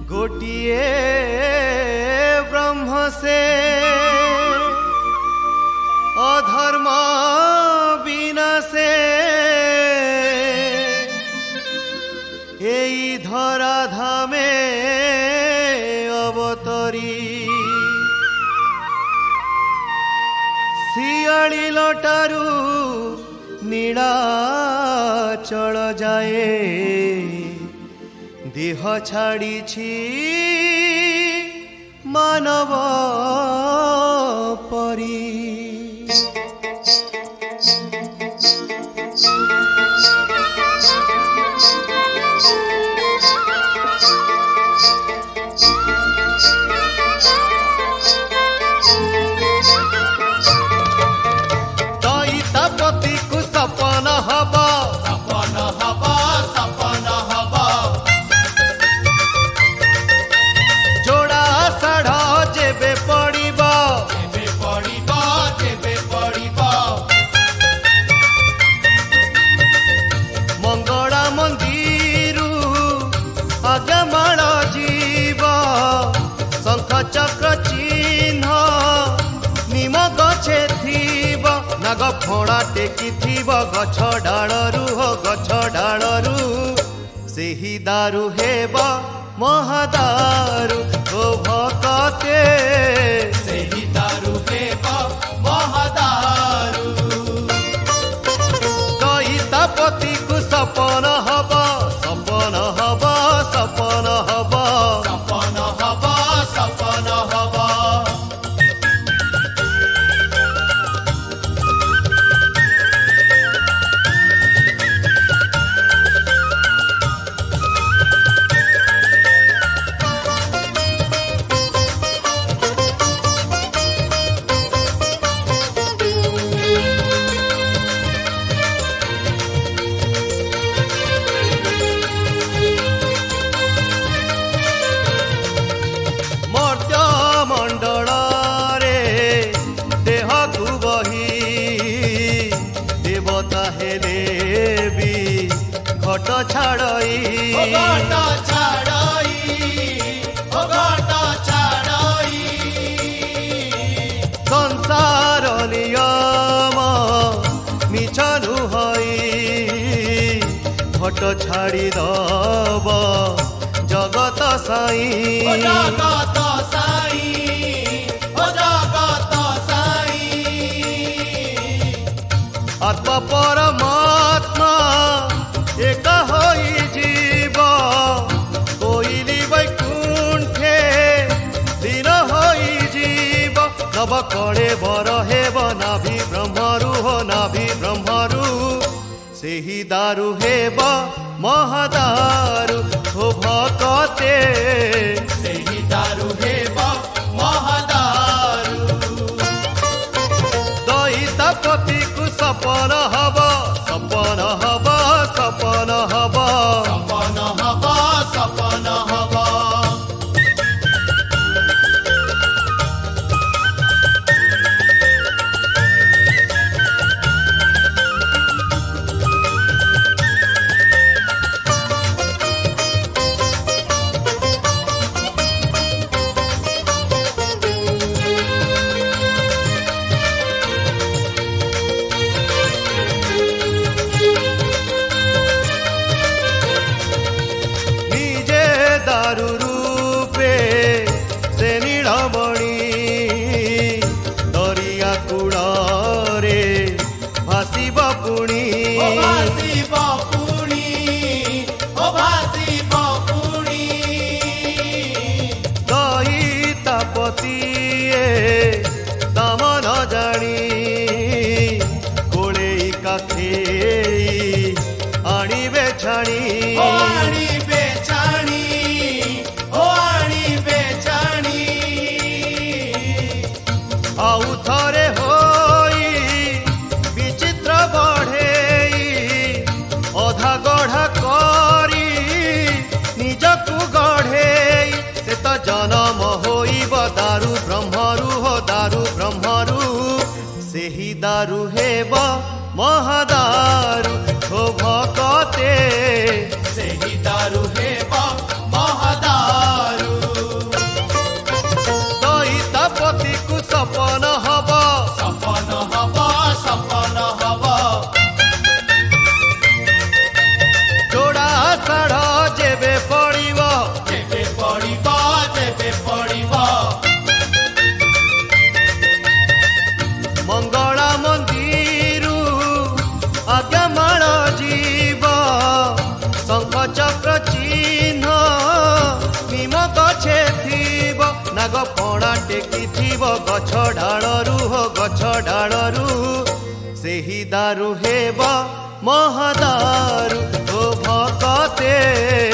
गोटिए ब्रह्म से अधर्म विनाशे एई धरा धामे अवतरी शियाली लटारू नीलाचल जाए देह छाड़ी मानव परी सपन हबा सपन हबा सपन हबा जोड़ा साढ़ जेबे पड़िबा जेबे पड़िबा जेबे पड़िबा मंगला मंदिरु आगमाल जीव शंख चक्र चिन्ह निम गछे थीब नाग फणा टेकी थीब गछ डालरू हो गछ डालरू सेही दारू हेब महादारू ओ भकते सेही दारू हेब महादारू दईतापति को सपन हब सपन हब सपन हब सपन हब सपन हब घट छाड़ई संसार नियम मिछनु हई घट छाड़ी दब जगत साई जगत साई जगत साई आत्मा परमात्मा एक होई जीव कोइली वैकुंठे दिन होई जीव नव कड़े बर हेब नाभि ब्रह्मरु हो नाभि ब्रह्मरु सेही दारू हेब महादारू हो भकते सेही दारू हेब महादारू दईतापति को सपन हब सपन हब सपन हब सपन हब सपन हब दारू रूपे से नीलमणि दरिया कूड़े भासिब पुणी भासिब पुणी भासिब पुणी दईतापति दाम न जानी कोले काखे आनिबे छाणी आनिबे छाणी आउ थरे होई विचित्र बढ़ेई अधा गढ़ा करी निजकु गढ़ेई से तो जन्म होइब दारू ब्रह्मरु हो दारू ब्रह्मरु सेही दारू हेब महादारू हो भकते सेही दारू हेब महादारू। गछ डालरू हो गछ डालरू सेही दारू हेब महादारू ओ भकते